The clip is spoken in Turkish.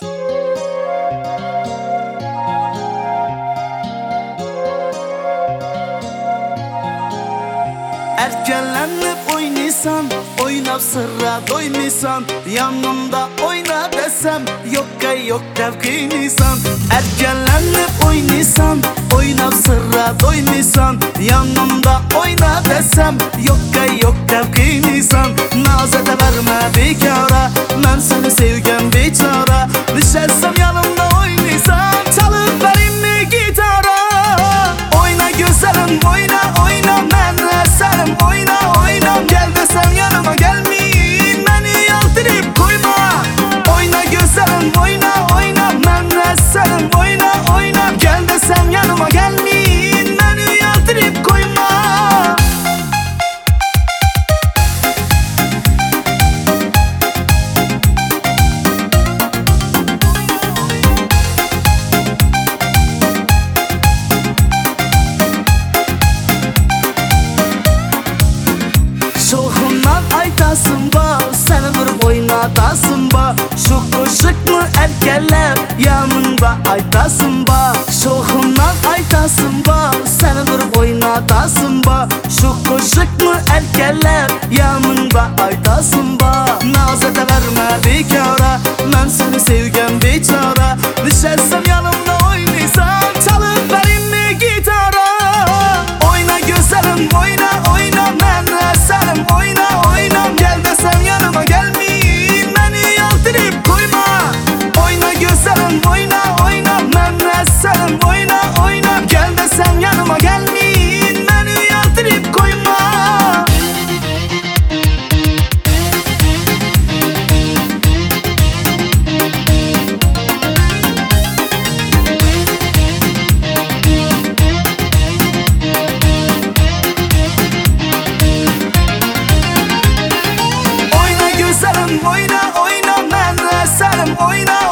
Erkelenip oynasan, oynap sırra doymasan, yanımda oyna desem yok gay yok dev kıynisan. Erkelenip oynasan, oynap sırra doymasan, yanımda oyna desem yok gay yok dev kıynisan. Nazete verme bekara, ben seni sevgen beçara, düşersem yanımda oynasan, çalıp vereyim mi gitara. Oyna güzelim oyna oyna, ben eserim oyna oyna, gel desem yanıma gelmeyin, beni yaldırıp koyma. Oyna güzelim oyna oyna, ben eserim oyna oyna, gel desem yanıma gelmeyin, beni yaldırıp koyma. Şoğundan aytasın ba, seni vurup oynatasın ba. Şu koşuk mu erkeler yanında aytasın ba. Şoğundan aytasın ba, seni vurup oynatasın ba. Şu koşuk mu erkeler yanında aytasın ba. Nazete verme bekara, ben seni sevgen beçara, düşersem yanımda oynasan, çalıp vereyim mi gitara. Oyna güzelim oyna oyna, ben eserim oyna oyna, gel desem yanıma gelmeyin, beni yaldırıp koyma. Oyna güzelim oyna oyna, ben eserim oyna oyna, gel desem yanıma gelmeyin, beni yaldırıp koyma. Oyna güzelim oyna oyna, ben eserim oyna